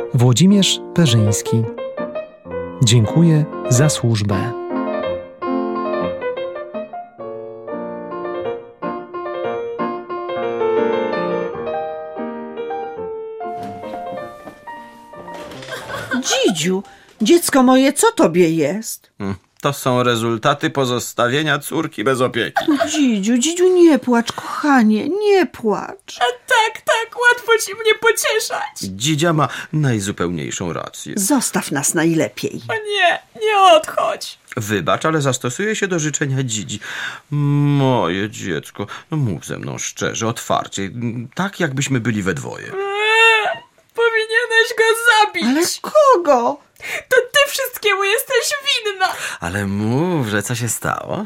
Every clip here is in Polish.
Włodzimierz Perzyński. Dziękuję za służbę. Dzidziu, dziecko moje, co tobie jest? To są rezultaty pozostawienia córki bez opieki. Dzidziu, nie płacz, kochanie, nie płacz. A tak, łatwo ci mnie pocieszać. Dzidzia ma najzupełniejszą rację. Zostaw nas najlepiej. O nie odchodź. Wybacz, ale zastosuję się do życzenia dzidzi. Moje dziecko, mów ze mną szczerze, otwarcie, tak jakbyśmy byli we dwoje. Powinieneś go zabić. Ale kogo? To ty wszystkiemu jesteś winna. Ale mów, że co się stało?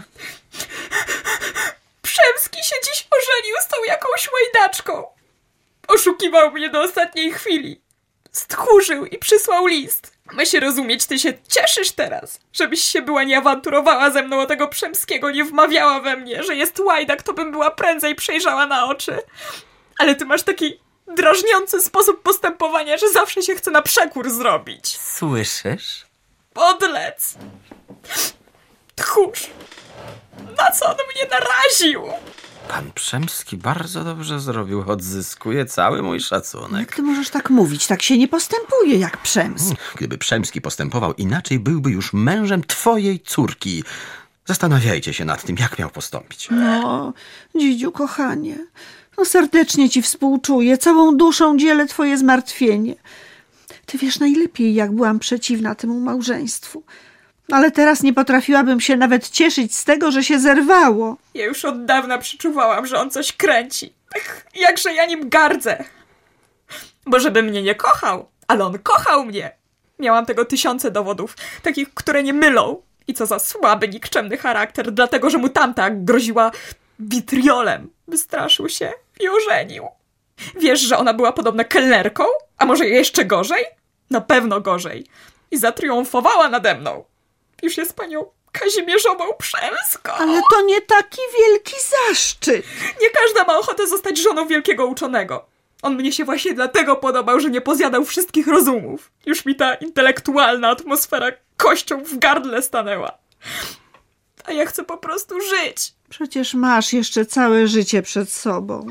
Przemski się dziś ożenił z tą jakąś łajdaczką. Oszukiwał mnie do ostatniej chwili. Stchórzył i przysłał list. Ma się rozumieć, ty się cieszysz teraz, żebyś się była nie awanturowała ze mną o tego Przemskiego, nie wmawiała we mnie, że jest łajdak, to bym była prędzej przejrzała na oczy. Ale ty masz taki drażniący sposób postępowania, że zawsze się chce na przekór zrobić. Słyszysz? Podlec. Tchórz. Na co on mnie naraził? Pan Przemski bardzo dobrze zrobił. Odzyskuje cały mój szacunek. Jak ty możesz tak mówić? Tak się nie postępuje jak Przemski. Gdyby Przemski postępował inaczej, byłby już mężem twojej córki. Zastanawiajcie się nad tym, jak miał postąpić. No, dzidziu, kochanie, serdecznie ci współczuję, całą duszą dzielę twoje zmartwienie. Ty wiesz najlepiej, jak byłam przeciwna temu małżeństwu. Ale teraz nie potrafiłabym się nawet cieszyć z tego, że się zerwało. Ja już od dawna przeczuwałam, że on coś kręci. Jakże ja nim gardzę. Bo żeby mnie nie kochał, ale on kochał mnie. Miałam tego tysiące dowodów, takich, które nie mylą. I co za słaby, nikczemny charakter, dlatego, że mu tamta groziła witriolem. Wystraszył się i ożenił. Wiesz, że ona była podobna kelnerką? A może jeszcze gorzej? Na pewno gorzej. I zatriumfowała nade mną. Już jest panią Kazimierzową Przemską. Ale to nie taki wielki zaszczyt. Nie każda ma ochotę zostać żoną wielkiego uczonego. On mnie się właśnie dlatego podobał, że nie pozjadał wszystkich rozumów. Już mi ta intelektualna atmosfera kością w gardle stanęła. A ja chcę po prostu żyć. Przecież masz jeszcze całe życie przed sobą.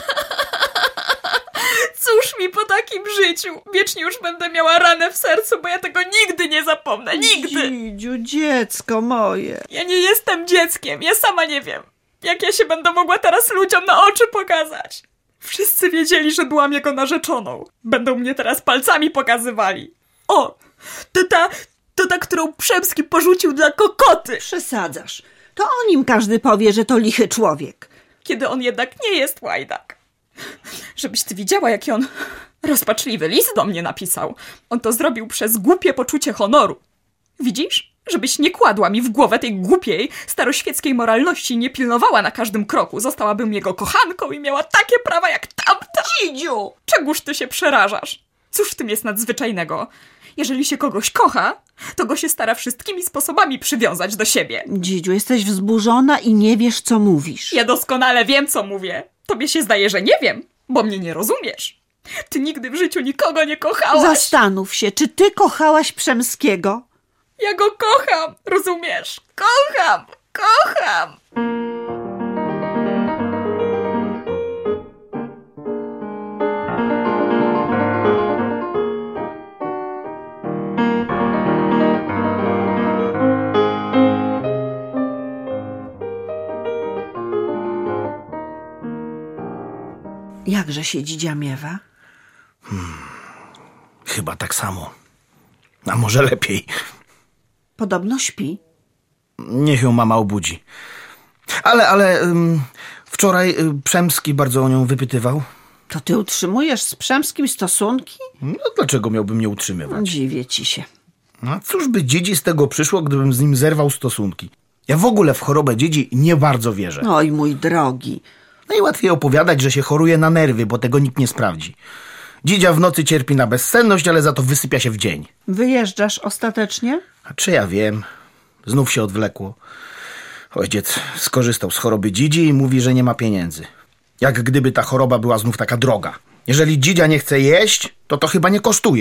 Cóż mi po takim życiu? Wiecznie już będę miała ranę w sercu, bo ja tego nigdy nie zapomnę. Nigdy! Dzidziu, dziecko moje. Ja nie jestem dzieckiem. Ja sama nie wiem, jak ja się będę mogła teraz ludziom na oczy pokazać. Wszyscy wiedzieli, że byłam jego narzeczoną. Będą mnie teraz palcami pokazywali. O! To ta, którą Przemski porzucił dla kokoty. Przesadzasz. To o nim każdy powie, że to lichy człowiek. Kiedy on jednak nie jest łajdak. Żebyś ty widziała, jaki on rozpaczliwy list do mnie napisał. On to zrobił przez głupie poczucie honoru. Widzisz? Żebyś nie kładła mi w głowę tej głupiej, staroświeckiej moralności i nie pilnowała na każdym kroku. Zostałabym jego kochanką i miała takie prawa jak tamta. Dzidziu! Czegóż ty się przerażasz? Cóż w tym jest nadzwyczajnego? Jeżeli się kogoś kocha, to go się stara wszystkimi sposobami przywiązać do siebie. Dzidziu, jesteś wzburzona i nie wiesz, co mówisz. Ja doskonale wiem, co mówię. Tobie się zdaje, że nie wiem, bo mnie nie rozumiesz. Ty nigdy w życiu nikogo nie kochałaś. Zastanów się, czy ty kochałaś Przemskiego? Ja go kocham, rozumiesz? Kocham! Jakże się dzidzia miewa? Chyba tak samo. A może lepiej. Podobno śpi. Niech ją mama obudzi. Ale wczoraj Przemski bardzo o nią wypytywał. To ty utrzymujesz z Przemskim stosunki? No dlaczego miałbym nie utrzymywać? Dziwię ci się. No cóż by dzidzi z tego przyszło, gdybym z nim zerwał stosunki? Ja w ogóle w chorobę dzidzi nie bardzo wierzę. Oj, mój drogi. Najłatwiej opowiadać, że się choruje na nerwy, bo tego nikt nie sprawdzi. Dzidzia w nocy cierpi na bezsenność, ale za to wysypia się w dzień. Wyjeżdżasz ostatecznie? A czy ja wiem? Znów się odwlekło. Ojciec skorzystał z choroby dzidzi i mówi, że nie ma pieniędzy. Jak gdyby ta choroba była znów taka droga. Jeżeli dzidzia nie chce jeść, to chyba nie kosztuje.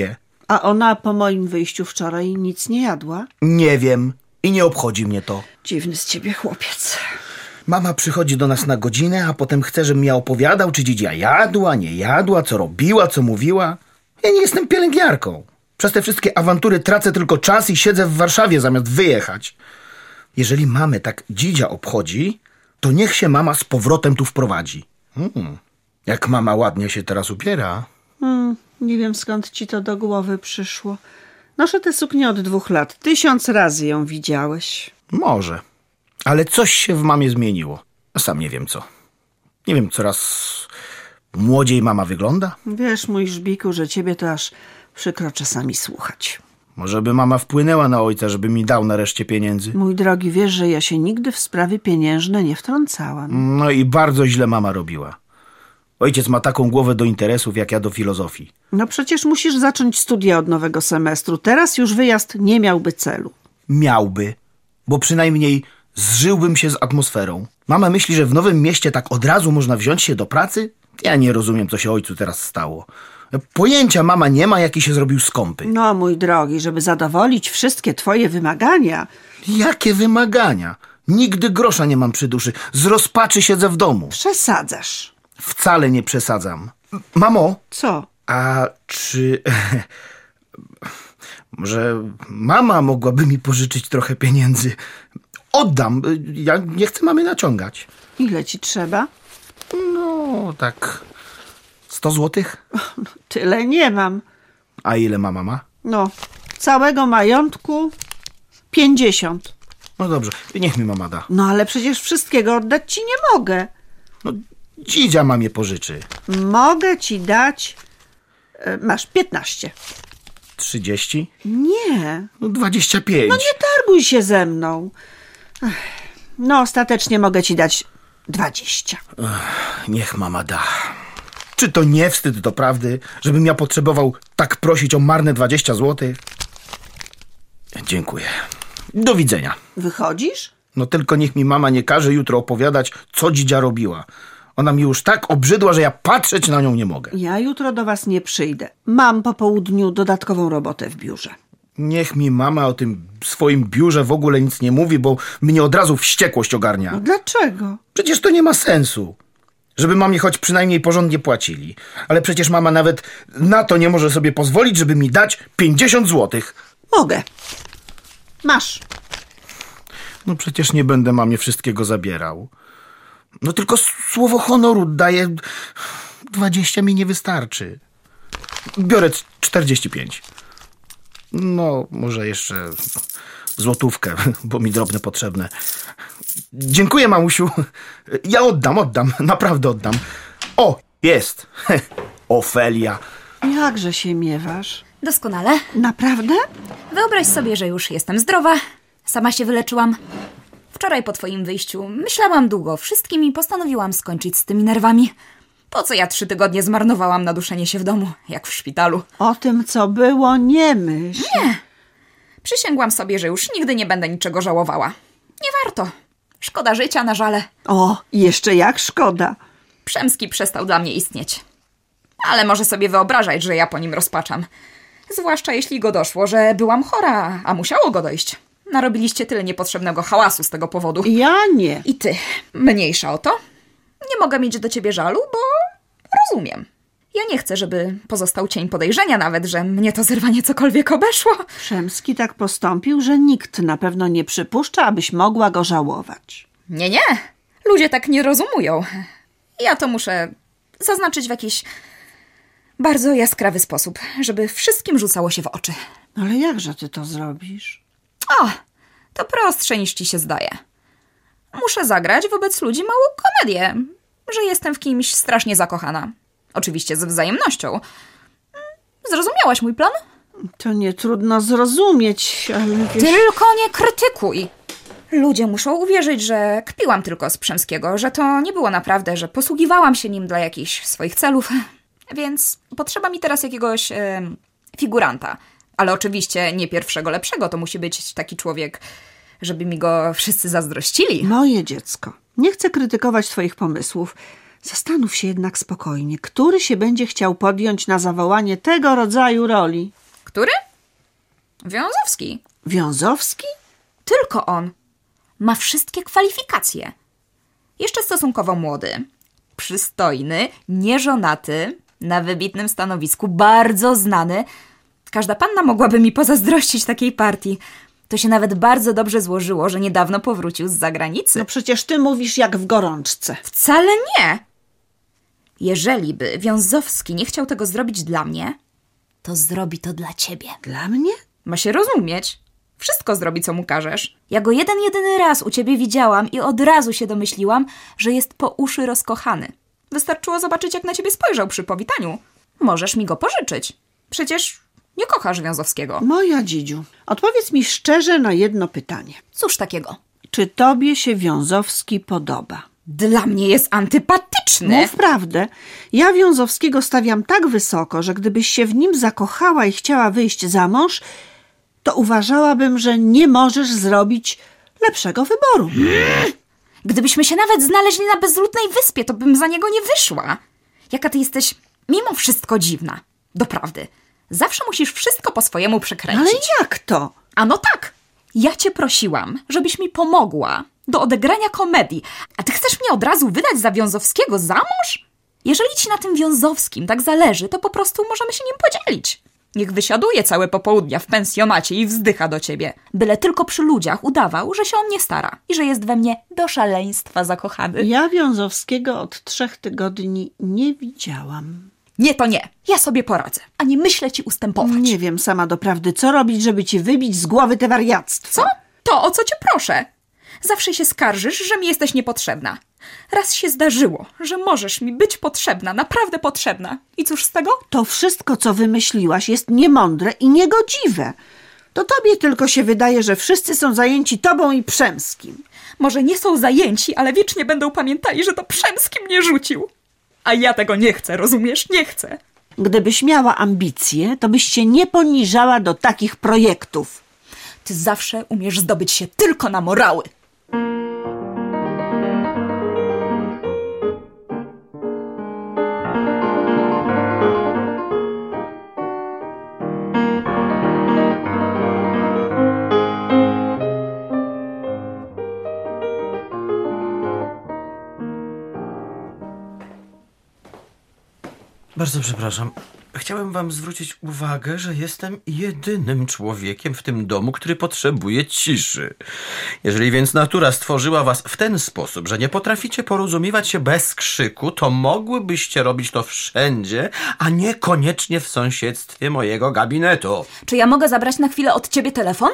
A ona po moim wyjściu wczoraj nic nie jadła? Nie wiem i nie obchodzi mnie to. Dziwny z ciebie chłopiec. Mama przychodzi do nas na godzinę, a potem chce, żebym ja opowiadał, czy dzidzia jadła, nie jadła, co robiła, co mówiła. Ja nie jestem pielęgniarką. Przez te wszystkie awantury tracę tylko czas i siedzę w Warszawie zamiast wyjechać. Jeżeli mamę tak dzidzia obchodzi, to niech się mama z powrotem tu wprowadzi. Jak mama ładnie się teraz ubiera. Nie wiem, skąd ci to do głowy przyszło. Noszę tę suknię od 2 lat. 1000 razy ją widziałeś. Może. Ale coś się w mamie zmieniło. Sam nie wiem co. Nie wiem, coraz młodziej mama wygląda. Wiesz, mój Żbiku, że ciebie to aż przykro czasami słuchać. Może by mama wpłynęła na ojca, żeby mi dał nareszcie pieniędzy. Mój drogi, wiesz, że ja się nigdy w sprawy pieniężne nie wtrącałam. No i bardzo źle mama robiła. Ojciec ma taką głowę do interesów, jak ja do filozofii. No przecież musisz zacząć studia od nowego semestru. Teraz już wyjazd nie miałby celu. Miałby, bo przynajmniej zżyłbym się z atmosferą. Mama myśli, że w nowym mieście tak od razu można wziąć się do pracy? Ja nie rozumiem, co się ojcu teraz stało. Pojęcia mama nie ma, jaki się zrobił skąpy. No, mój drogi, żeby zadowolić wszystkie twoje wymagania. Jakie wymagania? Nigdy grosza nie mam przy duszy. Z rozpaczy siedzę w domu. Przesadzasz. Wcale nie przesadzam. Mamo, Co? a czy... Może mama mogłaby mi pożyczyć trochę pieniędzy? Oddam. Ja nie chcę mamy naciągać. Ile ci trzeba? No, tak 100 złotych. Tyle nie mam. A ile mama ma? No, całego majątku 50. No dobrze, niech mi mama da. No ale przecież wszystkiego oddać ci nie mogę. No, dzidzia mamie pożyczy. Mogę ci dać... Masz 15. 30? Nie. No 25. No nie targuj się ze mną. No ostatecznie mogę ci dać 20. Niech mama da. Czy to nie wstyd doprawdy, żebym ja potrzebował tak prosić o marne 20 złotych? Dziękuję. Do widzenia. Wychodzisz? No tylko niech mi mama nie każe jutro opowiadać, co dzidzia robiła. Ona mi już tak obrzydła, że ja patrzeć na nią nie mogę. Ja jutro do was nie przyjdę. Mam po południu dodatkową robotę w biurze. Niech mi mama o tym swoim biurze w ogóle nic nie mówi, bo mnie od razu wściekłość ogarnia. No dlaczego? Przecież to nie ma sensu. Żeby mamie choć przynajmniej porządnie płacili. Ale przecież mama nawet na to nie może sobie pozwolić, żeby mi dać 50 złotych. Mogę. Masz. No przecież nie będę mamie wszystkiego zabierał. No tylko słowo honoru daję. 20 mi nie wystarczy. Biorę 45. No, może jeszcze złotówkę, bo mi drobne potrzebne. Dziękuję, mamusiu. Ja oddam. Naprawdę oddam. O, jest. Ofelia. Jakże się miewasz? Doskonale. Naprawdę? Wyobraź sobie, że już jestem zdrowa. Sama się wyleczyłam. Wczoraj po twoim wyjściu myślałam długo o wszystkim i postanowiłam skończyć z tymi nerwami. Po co ja 3 tygodnie zmarnowałam na duszenie się w domu, jak w szpitalu? O tym, co było, nie myśl. Nie. Przysięgłam sobie, że już nigdy nie będę niczego żałowała. Nie warto. Szkoda życia na żale. O, jeszcze jak szkoda. Przemski przestał dla mnie istnieć. Ale może sobie wyobrażać, że ja po nim rozpaczam. Zwłaszcza jeśli go doszło, że byłam chora, a musiało go dojść. Narobiliście tyle niepotrzebnego hałasu z tego powodu. Ja nie. I ty, mniejsza o to. Nie mogę mieć do ciebie żalu, bo rozumiem. Ja nie chcę, żeby pozostał cień podejrzenia nawet, że mnie to zerwanie cokolwiek obeszło. Przemski tak postąpił, że nikt na pewno nie przypuszcza, abyś mogła go żałować. Nie. Ludzie tak nie rozumują. Ja to muszę zaznaczyć w jakiś bardzo jaskrawy sposób, żeby wszystkim rzucało się w oczy. Ale jakże ty to zrobisz? O, to prostsze niż ci się zdaje. Muszę zagrać wobec ludzi małą komedię, że jestem w kimś strasznie zakochana. Oczywiście ze wzajemnością. Zrozumiałaś mój plan? To nie trudno zrozumieć, ale wiesz... Tylko nie krytykuj! Ludzie muszą uwierzyć, że kpiłam tylko z Przemskiego, że to nie było naprawdę, że posługiwałam się nim dla jakichś swoich celów. Więc potrzeba mi teraz jakiegoś figuranta. Ale oczywiście nie pierwszego lepszego, to musi być taki człowiek, żeby mi go wszyscy zazdrościli. Moje dziecko, nie chcę krytykować twoich pomysłów. Zastanów się jednak spokojnie, który się będzie chciał podjąć na zawołanie tego rodzaju roli. Który? Wiązowski. Wiązowski? Tylko on. Ma wszystkie kwalifikacje. Jeszcze stosunkowo młody, przystojny, nieżonaty, na wybitnym stanowisku, bardzo znany. Każda panna mogłaby mi pozazdrościć takiej partii. To się nawet bardzo dobrze złożyło, że niedawno powrócił z zagranicy. No przecież ty mówisz jak w gorączce. Wcale nie! Jeżeli by Wiązowski nie chciał tego zrobić dla mnie, to zrobi to dla ciebie. Dla mnie? Ma się rozumieć. Wszystko zrobi, co mu każesz. Ja go jedyny raz u ciebie widziałam i od razu się domyśliłam, że jest po uszy rozkochany. Wystarczyło zobaczyć, jak na ciebie spojrzał przy powitaniu. Możesz mi go pożyczyć. Przecież nie kochasz Wiązowskiego. Moja Dzidziu, odpowiedz mi szczerze na jedno pytanie. Cóż takiego? Czy tobie się Wiązowski podoba? Dla mnie jest antypatyczny. Mów prawdę. Ja Wiązowskiego stawiam tak wysoko, że gdybyś się w nim zakochała i chciała wyjść za mąż, to uważałabym, że nie możesz zrobić lepszego wyboru. Gdybyśmy się nawet znaleźli na bezludnej wyspie, to bym za niego nie wyszła. Jaka ty jesteś mimo wszystko dziwna. Doprawdy. Zawsze musisz wszystko po swojemu przekręcić. Ale jak to? Ano tak. Ja cię prosiłam, żebyś mi pomogła do odegrania komedii. A ty chcesz mnie od razu wydać za Wiązowskiego za mąż? Jeżeli ci na tym Wiązowskim tak zależy, to po prostu możemy się nim podzielić. Niech wysiaduje całe popołudnia w pensjonacie i wzdycha do ciebie. Byle tylko przy ludziach udawał, że się o mnie stara i że jest we mnie do szaleństwa zakochany. Ja Wiązowskiego od 3 tygodni nie widziałam. Nie, to nie. Ja sobie poradzę. Ani myślę ci ustępować. Nie wiem sama doprawdy, co robić, żeby ci wybić z głowy te wariactwo. Co? To, o co cię proszę. Zawsze się skarżysz, że mi jesteś niepotrzebna. Raz się zdarzyło, że możesz mi być potrzebna, naprawdę potrzebna. I cóż z tego? To wszystko, co wymyśliłaś, jest niemądre i niegodziwe. To tobie tylko się wydaje, że wszyscy są zajęci tobą i Przemskim. Może nie są zajęci, ale wiecznie będą pamiętali, że to Przemski mnie rzucił. A ja tego nie chcę, rozumiesz? Nie chcę. Gdybyś miała ambicje, to byś się nie poniżała do takich projektów. Ty zawsze umiesz zdobyć się tylko na morały. Bardzo przepraszam. Chciałem wam zwrócić uwagę, że jestem jedynym człowiekiem w tym domu, który potrzebuje ciszy. Jeżeli więc natura stworzyła was w ten sposób, że nie potraficie porozumiewać się bez krzyku, to mogłybyście robić to wszędzie, a niekoniecznie w sąsiedztwie mojego gabinetu. Czy ja mogę zabrać na chwilę od ciebie telefon?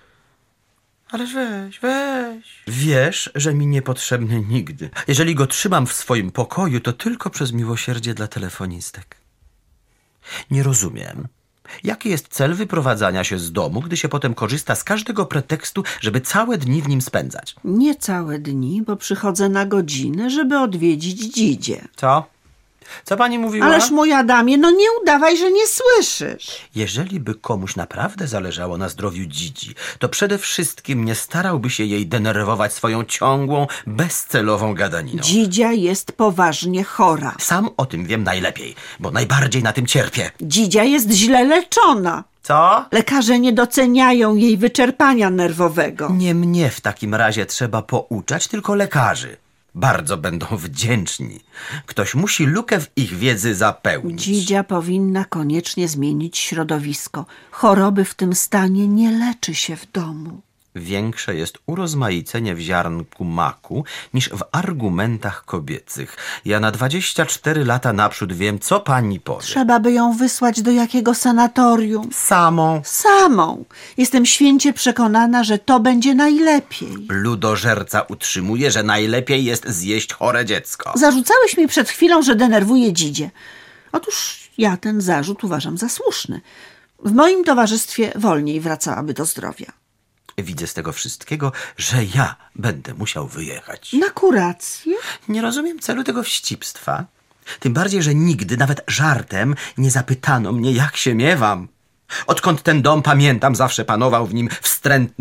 Ależ weź. Wiesz, że mi niepotrzebny nigdy. Jeżeli go trzymam w swoim pokoju, to tylko przez miłosierdzie dla telefonistek. Nie rozumiem. Jaki jest cel wyprowadzania się z domu, gdy się potem korzysta z każdego pretekstu, żeby całe dni w nim spędzać? Nie całe dni, bo przychodzę na godzinę, żeby odwiedzić Dzidzię. Co? Co pani mówiła? Ależ mój Adamie, no nie udawaj, że nie słyszysz. Jeżeli by komuś naprawdę zależało na zdrowiu Dzidzi, to przede wszystkim nie starałby się jej denerwować swoją ciągłą, bezcelową gadaniną. Dzidzia jest poważnie chora. Sam o tym wiem najlepiej, bo najbardziej na tym cierpię. Dzidzia jest źle leczona. Co? Lekarze nie doceniają jej wyczerpania nerwowego. Nie mnie w takim razie trzeba pouczać, tylko lekarzy. Bardzo będą wdzięczni. Ktoś musi lukę w ich wiedzy zapełnić. Dzidzia powinna koniecznie zmienić środowisko. Choroby w tym stanie nie leczy się w domu. Większe jest urozmaicenie w ziarnku maku niż w argumentach kobiecych. Ja na 24 lata naprzód wiem, co pani powie. Trzeba by ją wysłać do jakiego sanatorium. Samą. Jestem święcie przekonana, że to będzie najlepiej. Ludożerca utrzymuje, że najlepiej jest zjeść chore dziecko. Zarzucałeś mi przed chwilą, że denerwuję Dzidzię. Otóż ja ten zarzut uważam za słuszny. W moim towarzystwie wolniej wracałaby do zdrowia. Widzę z tego wszystkiego, że ja będę musiał wyjechać. Na kurację? Nie rozumiem celu tego wścibstwa. Tym bardziej, że nigdy, nawet żartem, nie zapytano mnie, jak się miewam. Odkąd ten dom pamiętam, zawsze panował w nim wstrętny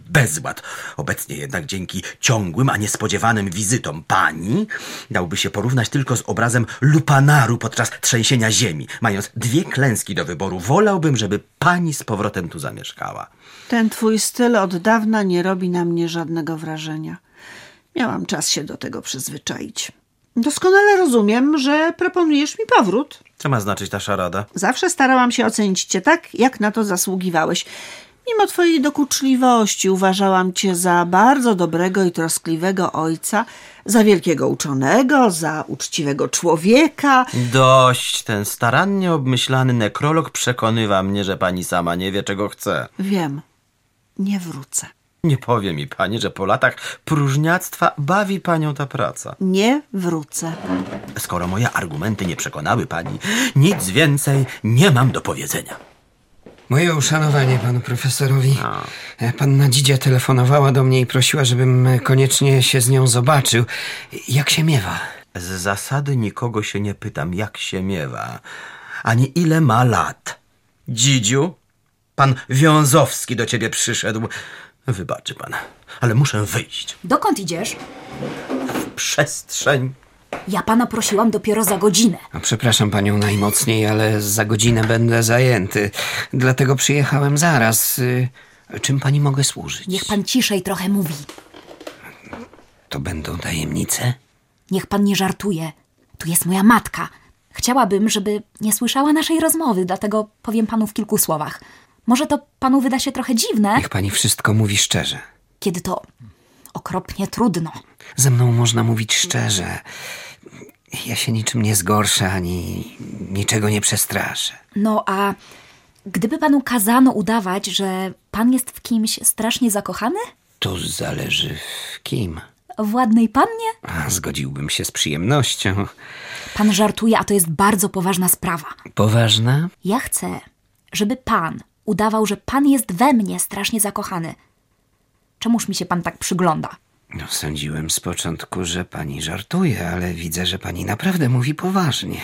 bezład. Obecnie jednak dzięki ciągłym, a niespodziewanym wizytom pani dałby się porównać tylko z obrazem lupanaru podczas trzęsienia ziemi. Mając 2 klęski do wyboru, wolałbym, żeby pani z powrotem tu zamieszkała. Ten twój styl od dawna nie robi na mnie żadnego wrażenia. Miałam czas się do tego przyzwyczaić. Doskonale rozumiem, że proponujesz mi powrót. Co ma znaczyć ta szarada? Zawsze starałam się ocenić cię tak, jak na to zasługiwałeś. Mimo twojej dokuczliwości uważałam cię za bardzo dobrego i troskliwego ojca, za wielkiego uczonego, za uczciwego człowieka. Dość. Ten starannie obmyślany nekrolog przekonywa mnie, że pani sama nie wie, czego chce. Wiem, nie wrócę. Nie powie mi pani, że po latach próżniactwa bawi panią ta praca. Nie wrócę. Skoro moje argumenty nie przekonały pani, nic więcej nie mam do powiedzenia. Moje uszanowanie panu profesorowi. Panna Dzidzia telefonowała do mnie i prosiła, żebym koniecznie się z nią zobaczył. Jak się miewa? Z zasady nikogo się nie pytam, jak się miewa, ani ile ma lat. Dzidziu, pan Wiązowski do ciebie przyszedł. Wybaczy pan, ale muszę wyjść. Dokąd idziesz? W przestrzeń. Ja pana prosiłam dopiero za godzinę. Przepraszam panią najmocniej, ale za godzinę będę zajęty. Dlatego przyjechałem zaraz. Czym pani mogę służyć? Niech pan ciszej trochę mówi. To będą tajemnice? Niech pan nie żartuje. Tu jest moja matka. Chciałabym, żeby nie słyszała naszej rozmowy, dlatego powiem panu w kilku słowach. Może to panu wyda się trochę dziwne, Niech pani wszystko mówi szczerze. kiedy to okropnie trudno. Ze mną można mówić szczerze. Ja się niczym nie zgorszę, ani niczego nie przestraszę. No a gdyby panu kazano udawać, że pan jest w kimś strasznie zakochany? To zależy w kim. W ładnej pannie? Zgodziłbym się z przyjemnością. Pan żartuje, a to jest bardzo poważna sprawa. Poważna? Ja chcę, żeby pan udawał, że pan jest we mnie strasznie zakochany. Czemuż mi się pan tak przygląda? Sądziłem z początku, że pani żartuje, ale widzę, że pani naprawdę mówi poważnie.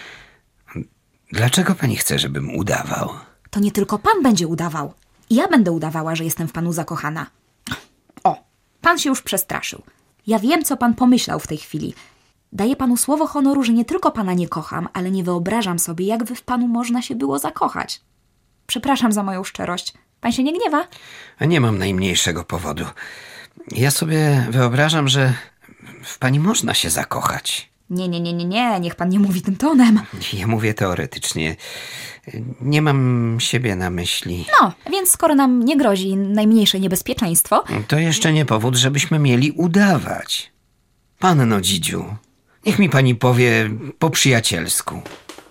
Dlaczego pani chce, żebym udawał? To nie tylko pan będzie udawał. Ja będę udawała, że jestem w panu zakochana. O, pan się już przestraszył. Ja wiem, co pan pomyślał w tej chwili. Daję panu słowo honoru, że nie tylko pana nie kocham, ale nie wyobrażam sobie, jakby w panu można się było zakochać. Przepraszam za moją szczerość. Pan się nie gniewa? Nie mam najmniejszego powodu. Ja sobie wyobrażam, że w pani można się zakochać. Nie, niech pan nie mówi tym tonem. Ja mówię teoretycznie. Nie mam siebie na myśli. No, więc skoro nam nie grozi najmniejsze niebezpieczeństwo... To jeszcze nie powód, żebyśmy mieli udawać. Panno Dzidziu, niech mi pani powie po przyjacielsku.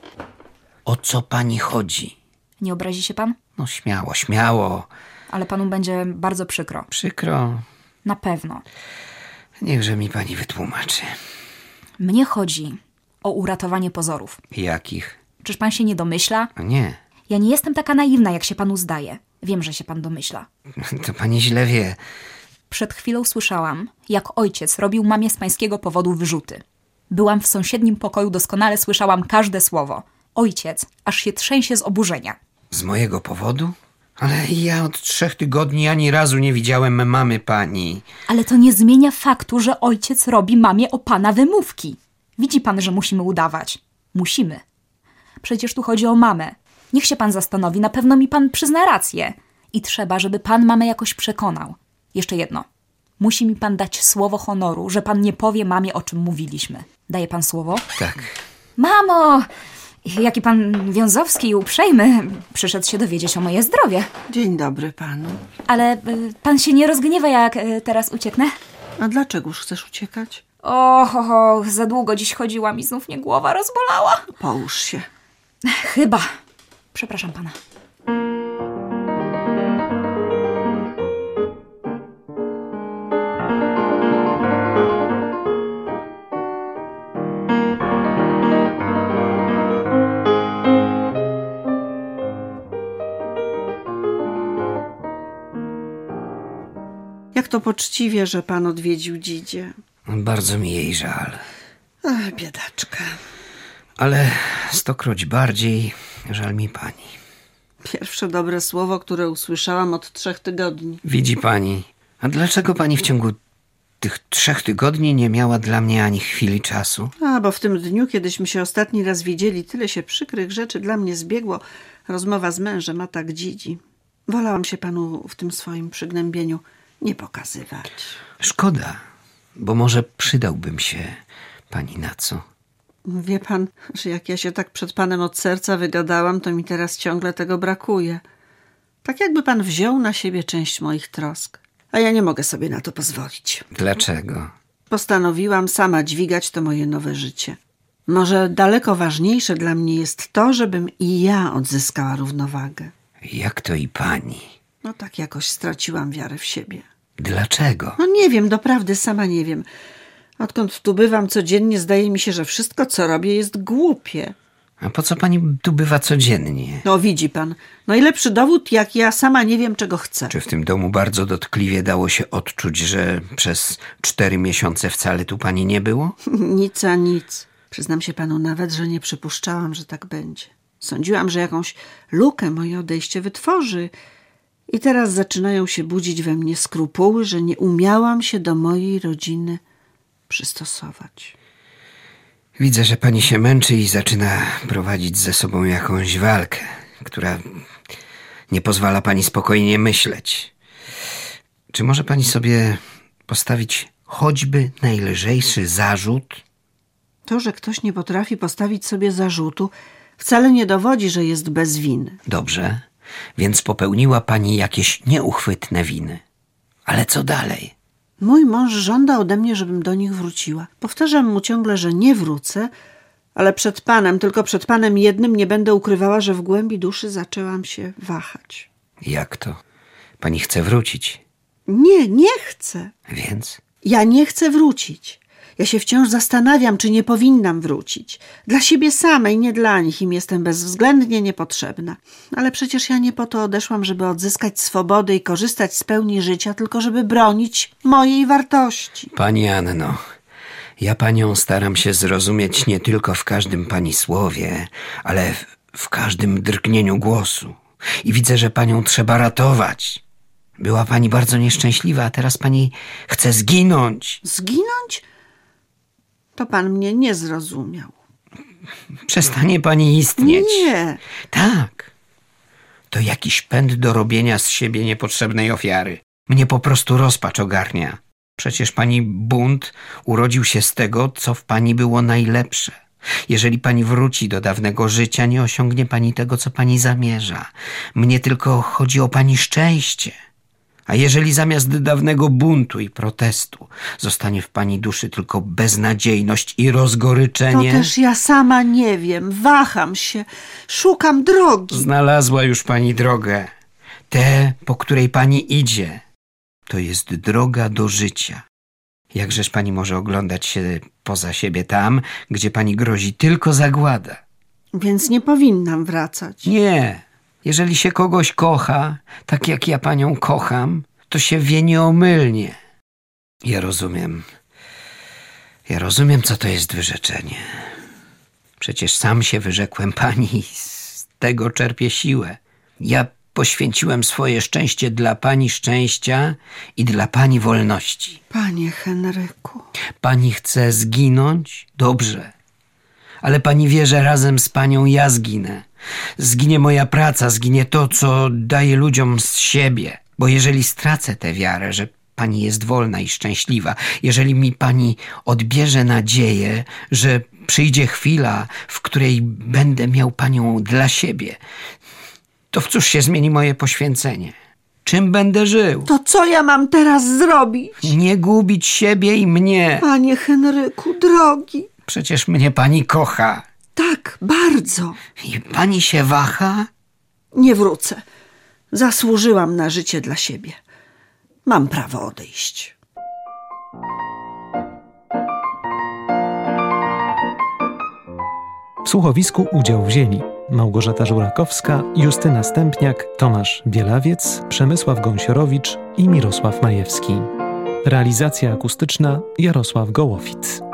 O co pani chodzi? Nie obrazi się pan? No śmiało, śmiało. Ale panu będzie bardzo przykro. Przykro. Na pewno. Niechże mi pani wytłumaczy. Mnie chodzi o uratowanie pozorów. Jakich? Czyż pan się nie domyśla? Nie. Ja nie jestem taka naiwna, jak się panu zdaje. Wiem, że się pan domyśla. To pani źle wie. Przed chwilą słyszałam, jak ojciec robił mamie z pańskiego powodu wyrzuty. Byłam w sąsiednim pokoju, doskonale słyszałam każde słowo. Ojciec aż się trzęsie z oburzenia. Z mojego powodu? Ale ja od 3 tygodni ani razu nie widziałem mamy pani. Ale to nie zmienia faktu, że ojciec robi mamie o pana wymówki. Widzi pan, że musimy udawać. Musimy. Przecież tu chodzi o mamę. Niech się pan zastanowi, na pewno mi pan przyzna rację. I trzeba, żeby pan mamę jakoś przekonał. Jeszcze jedno. Musi mi pan dać słowo honoru, że pan nie powie mamie, o czym mówiliśmy. Daje pan słowo? Tak. Mamo! Jaki pan Wiązowski i uprzejmy. Przyszedł się dowiedzieć o moje zdrowie. Dzień dobry panu. Ale pan się nie rozgniewa, jak teraz ucieknę? A dlaczegoż chcesz uciekać? Za długo dziś chodziłam i znów mnie głowa rozbolała. Połóż się. Chyba. Przepraszam pana. Jak to poczciwie, że pan odwiedził Dzidzię. Bardzo mi jej żal. Ach, biedaczka. Ale 100-kroć bardziej żal mi pani. Pierwsze dobre słowo, które usłyszałam od 3 tygodni. Widzi pani, a dlaczego pani w ciągu tych 3 tygodni nie miała dla mnie ani chwili czasu? Bo w tym dniu, kiedyśmy się ostatni raz widzieli, tyle się przykrych rzeczy dla mnie zbiegło. Rozmowa z mężem, a tak dzidzi. Wolałam się panu w tym swoim przygnębieniu nie pokazywać. Szkoda, bo może przydałbym się pani na co. Wie pan, że jak ja się tak przed panem od serca wygadałam, to mi teraz ciągle tego brakuje. Tak jakby pan wziął na siebie część moich trosk. A ja nie mogę sobie na to pozwolić. Dlaczego? Postanowiłam sama dźwigać to moje nowe życie. Może daleko ważniejsze dla mnie jest to, żebym i ja odzyskała równowagę. Jak to i pani? Tak jakoś straciłam wiarę w siebie. Dlaczego? Nie wiem, doprawdy sama nie wiem. Odkąd tu bywam codziennie, zdaje mi się, że wszystko, co robię, jest głupie. A po co pani tu bywa codziennie? Widzi pan, najlepszy dowód, jak ja sama nie wiem, czego chcę. Czy w tym domu bardzo dotkliwie dało się odczuć, że przez 4 miesiące wcale tu pani nie było? Nic a nic. Przyznam się panu nawet, że nie przypuszczałam, że tak będzie. Sądziłam, że jakąś lukę moje odejście wytworzy. I teraz zaczynają się budzić we mnie skrupuły, że nie umiałam się do mojej rodziny przystosować. Widzę, że pani się męczy i zaczyna prowadzić ze sobą jakąś walkę, która nie pozwala pani spokojnie myśleć. Czy może pani sobie postawić choćby najlżejszy zarzut? To, że ktoś nie potrafi postawić sobie zarzutu, wcale nie dowodzi, że jest bez winy. Dobrze, więc popełniła pani jakieś nieuchwytne winy. Ale co dalej? Mój mąż żąda ode mnie, żebym do nich wróciła. Powtarzam mu ciągle, że nie wrócę, ale przed panem, tylko przed panem jednym nie będę ukrywała, że w głębi duszy zaczęłam się wahać. Jak to? Pani chce wrócić? Nie chcę. Więc? Ja nie chcę wrócić. Ja się wciąż zastanawiam, czy nie powinnam wrócić. Dla siebie samej, nie dla nich. Im jestem bezwzględnie niepotrzebna. Ale przecież ja nie po to odeszłam, żeby odzyskać swobodę i korzystać z pełni życia, tylko żeby bronić mojej wartości. Pani Anno, ja panią staram się zrozumieć nie tylko w każdym pani słowie, ale w każdym drgnieniu głosu. I widzę, że panią trzeba ratować. Była pani bardzo nieszczęśliwa, a teraz pani chce zginąć. Zginąć? To pan mnie nie zrozumiał. Przestanie pani istnieć. Nie. Tak. To jakiś pęd do robienia z siebie niepotrzebnej ofiary. Mnie po prostu rozpacz ogarnia. Przecież pani bunt urodził się z tego, co w pani było najlepsze. Jeżeli pani wróci do dawnego życia, nie osiągnie pani tego, co pani zamierza. Mnie tylko chodzi o pani szczęście. A jeżeli zamiast dawnego buntu i protestu zostanie w pani duszy tylko beznadziejność i rozgoryczenie... To też ja sama nie wiem. Waham się. Szukam drogi. Znalazła już pani drogę. Tę, po której pani idzie. To jest droga do życia. Jakżeż pani może oglądać się poza siebie tam, gdzie pani grozi tylko zagłada? Więc nie powinnam wracać. Nie. Jeżeli się kogoś kocha, tak jak ja panią kocham, to się wie nieomylnie. Ja rozumiem, co to jest wyrzeczenie. Przecież sam się wyrzekłem pani i z tego czerpię siłę. Ja poświęciłem swoje szczęście dla pani szczęścia i dla pani wolności. Panie Henryku. Pani chce zginąć? Dobrze. Ale pani wie, że razem z panią ja zginę. Zginie moja praca, zginie to, co daję ludziom z siebie. Bo jeżeli stracę tę wiarę, że pani jest wolna i szczęśliwa, jeżeli mi pani odbierze nadzieję, że przyjdzie chwila, w której będę miał panią dla siebie, to w cóż się zmieni moje poświęcenie? Czym będę żył? To co ja mam teraz zrobić? Nie gubić siebie i mnie. Panie Henryku, drogi. Przecież mnie pani kocha. Tak, bardzo. I pani się waha? Nie wrócę. Zasłużyłam na życie dla siebie. Mam prawo odejść. W słuchowisku udział wzięli Małgorzata Żurakowska, Justyna Stępniak, Tomasz Bielawiec, Przemysław Gąsiorowicz i Mirosław Majewski. Realizacja akustyczna Jarosław Gołowit.